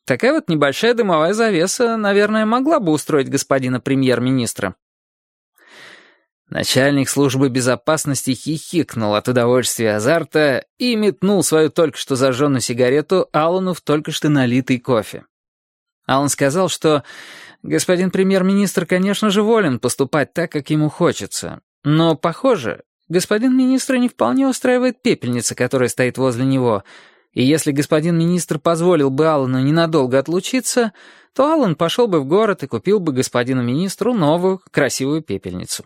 Такая вот небольшая дымовая завеса, наверное, могла бы устроить господина премьер-министра». Начальник службы безопасности хихикнул от удовольствия и азарта и метнул свою только что зажженную сигарету Аллану в только что налитый кофе. Аллан сказал, что господин премьер-министр, конечно же, волен поступать так, как ему хочется, но, похоже, господин министра не вполне устраивает пепельница, которая стоит возле него, и если господин министр позволил бы Аллану ненадолго отлучиться, то Аллан пошел бы в город и купил бы господину министру новую красивую пепельницу.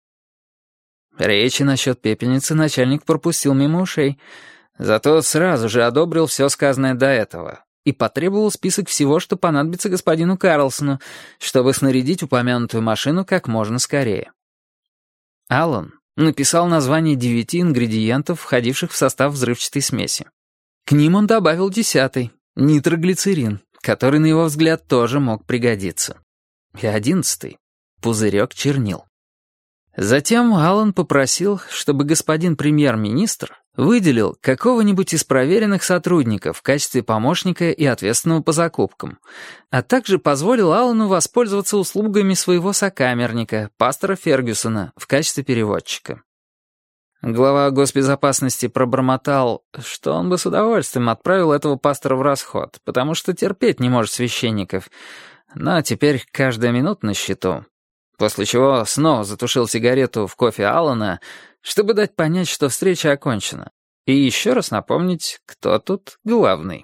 Речи насчет пепельницы начальник пропустил мимо ушей, зато сразу же одобрил все сказанное до этого и потребовал список всего, что понадобится господину Карлсону, чтобы снарядить упомянутую машину как можно скорее. Аллан написал название 9 ингредиентов, входивших в состав взрывчатой смеси. К ним он добавил 10-й — нитроглицерин, который, на его взгляд, тоже мог пригодиться. И 11-й — пузырек чернил. Затем Аллан попросил, чтобы господин премьер-министр выделил какого-нибудь из проверенных сотрудников в качестве помощника и ответственного по закупкам, а также позволил Аллану воспользоваться услугами своего сокамерника, пастора Фергюсона, в качестве переводчика. Глава госбезопасности пробормотал, что он бы с удовольствием отправил этого пастора в расход, потому что терпеть не может священников, но теперь каждая минута на счету. После чего снова затушил сигарету в кофе Аллана, чтобы дать понять, что встреча окончена, и еще раз напомнить, кто тут главный.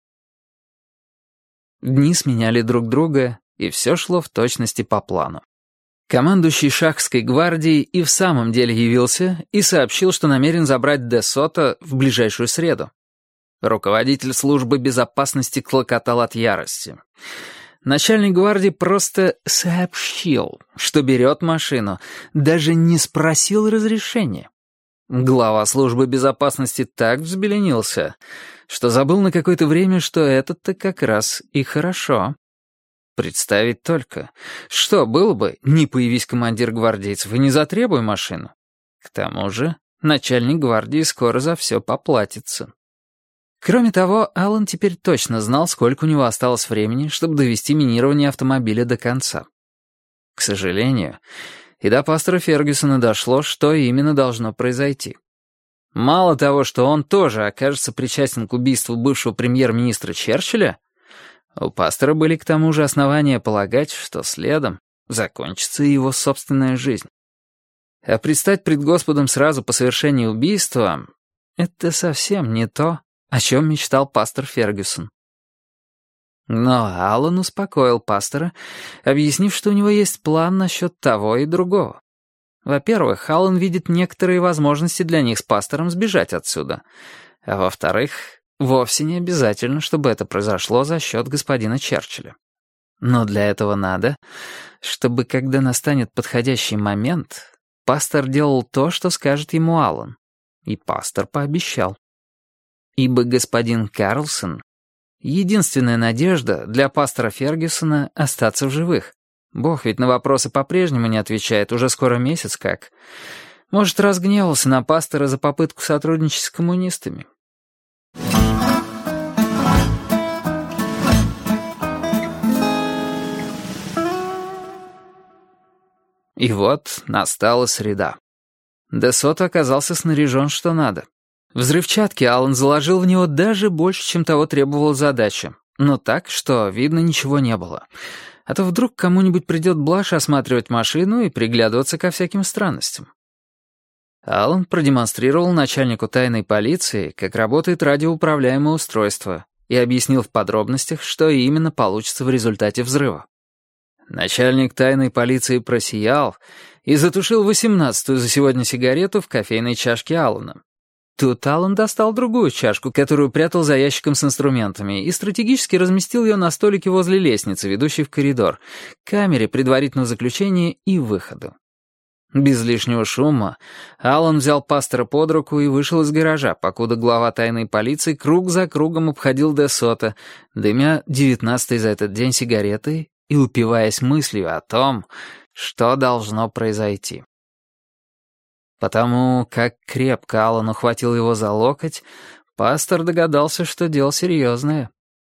Дни сменяли друг друга, и все шло в точности по плану. Командующий шахской гвардией и в самом деле явился и сообщил, что намерен забрать де Сото в ближайшую среду. Руководитель службы безопасности клокотал от ярости. Начальник гвардии просто сообщил, что берет машину, даже не спросил разрешения. Глава службы безопасности так взбеленился, что забыл на какое-то время, что этот-то как раз и хорошо. Представить только, что было бы, не появись командир гвардейцев и не затребуй машину. К тому же начальник гвардии скоро за все поплатится. Кроме того, Аллан теперь точно знал, сколько у него осталось времени, чтобы довести минирование автомобиля до конца. К сожалению, и до пастора Фергюсона дошло, что именно должно произойти. Мало того, что он тоже окажется причастен к убийству бывшего премьер-министра Черчилля, у пастора были к тому же основания полагать, что следом закончится его собственная жизнь. А предстать пред Господом сразу по совершении убийства — это совсем не то, о чем мечтал пастор Фергюсон. Но Аллан успокоил пастора, объяснив, что у него есть план насчет того и другого. Во-первых, Аллан видит некоторые возможности для них с пастором сбежать отсюда. А во-вторых, вовсе не обязательно, чтобы это произошло за счет господина Черчилля. Но для этого надо, чтобы, когда настанет подходящий момент, пастор делал то, что скажет ему Аллан. И пастор пообещал. Ибо господин Карлсон — единственная надежда для пастора Фергюсона остаться в живых. Бог ведь на вопросы по-прежнему не отвечает, уже скоро месяц как. Может, разгневался на пастора за попытку сотрудничать с коммунистами. И вот настала среда. Де Сото оказался снаряжен что надо. Взрывчатки Аллан заложил в него даже больше, чем того требовала задача. Но так, что, видно, ничего не было. А то вдруг кому-нибудь придет блажь осматривать машину и приглядываться ко всяким странностям. Аллан продемонстрировал начальнику тайной полиции, как работает радиоуправляемое устройство, и объяснил в подробностях, что именно получится в результате взрыва. Начальник тайной полиции просиял и затушил 18-ю за сегодня сигарету в кофейной чашке Аллана. Тут Аллан достал другую чашку, которую прятал за ящиком с инструментами, и стратегически разместил ее на столике возле лестницы, ведущей в коридор, к камере предварительного заключения и выходу. Без лишнего шума Аллан взял пастора под руку и вышел из гаража, покуда глава тайной полиции круг за кругом обходил де Сото, дымя 19-й за этот день сигаретой и упиваясь мыслью о том, что должно произойти. Потому как крепко Аллан ухватил его за локоть, пастор догадался, что дело серьезное.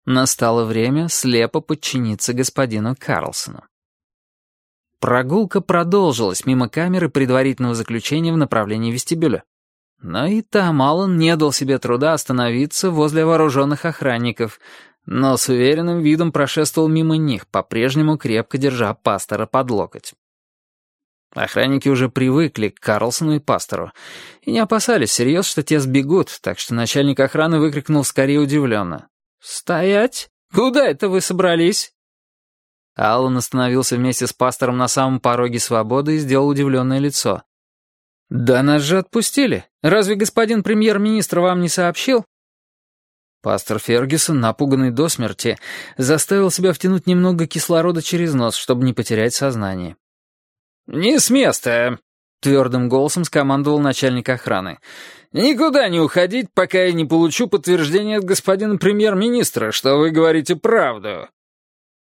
Настало время слепо подчиниться господину Карлсону. Прогулка продолжилась мимо камеры предварительного заключения в направлении вестибюля. Но и там Аллан не дал себе труда остановиться возле вооруженных охранников, но с уверенным видом прошествовал мимо них, по-прежнему крепко держа пастора под локоть. Охранники уже привыкли к Карлсону и пастору и не опасались всерьез, что те сбегут, так что начальник охраны выкрикнул скорее удивленно: «Стоять! Куда это вы собрались?» Аллан остановился вместе с пастором на самом пороге свободы и сделал удивленное лицо. «Да нас же отпустили. Разве господин премьер-министр вам не сообщил?» Пастор Фергюсон, напуганный до смерти, заставил себя втянуть немного кислорода через нос, чтобы не потерять сознание. «Не с места!» — твердым голосом скомандовал начальник охраны. «Никуда не уходить, пока я не получу подтверждение от господина премьер-министра, что вы говорите правду.